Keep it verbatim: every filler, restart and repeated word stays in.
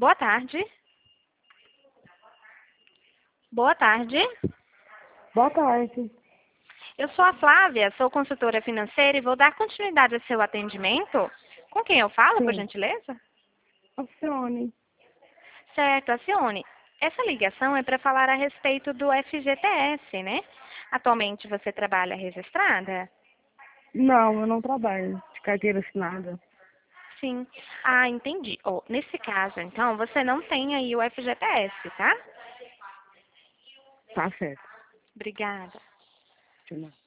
Boa tarde. Boa tarde. Boa tarde. Eu sou a Flávia, sou consultora financeira e vou dar continuidade ao seu atendimento. Com quem eu falo, por Sim. gentileza? Acione. Certo, Acione. Essa ligação é para falar a respeito do F G T S, né? Atualmente você trabalha registrada? Não, eu não trabalho de carteira assinada. Sim. Ah, entendi. Oh, nesse caso, então, você não tem aí o F G T S, tá? Tá certo. Obrigada. De nada.